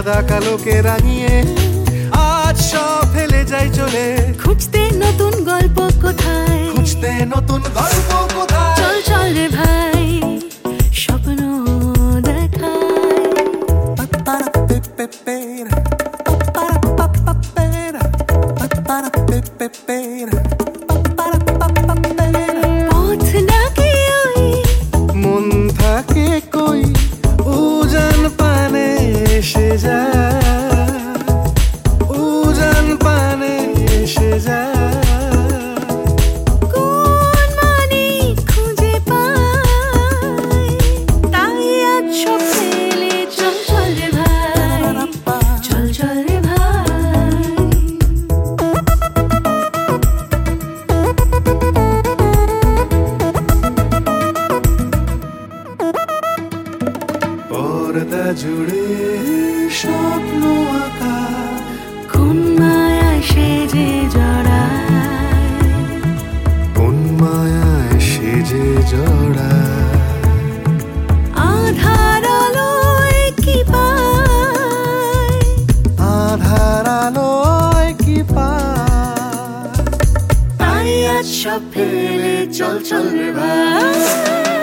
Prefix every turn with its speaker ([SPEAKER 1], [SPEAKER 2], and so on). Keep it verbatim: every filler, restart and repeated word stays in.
[SPEAKER 1] সাদা কালোকে রাঙিয়ে আজ সব ফেলে যাই চলে,
[SPEAKER 2] খুঁজতে নতুন গল্প কোথায়,
[SPEAKER 1] খুঁজতে নতুন গল্প কোথায়।
[SPEAKER 2] চল চল রে ভাই স্বপ্ন পথ ডাকে ওই
[SPEAKER 1] মন থাকে কই উজান পানে এসে যায়, উজান পানে এসে যায়।
[SPEAKER 2] কোন মানে খুঁজে পাই, তাই আজ সব ফেলে চল চল রে ভাই, চল চল রে ভাই।
[SPEAKER 1] পর্দা জুড়ে স্বপ্ন আঁকা,
[SPEAKER 2] কোন মায়া সেজে জড়ায়,
[SPEAKER 1] কোন মায়ায় সেজে জড়ায়।
[SPEAKER 2] আধার আলোয় কি পায়,
[SPEAKER 1] আধার আলোয় কি পায়,
[SPEAKER 2] তাই আজ সব ফেলে চল চল রে ভাই।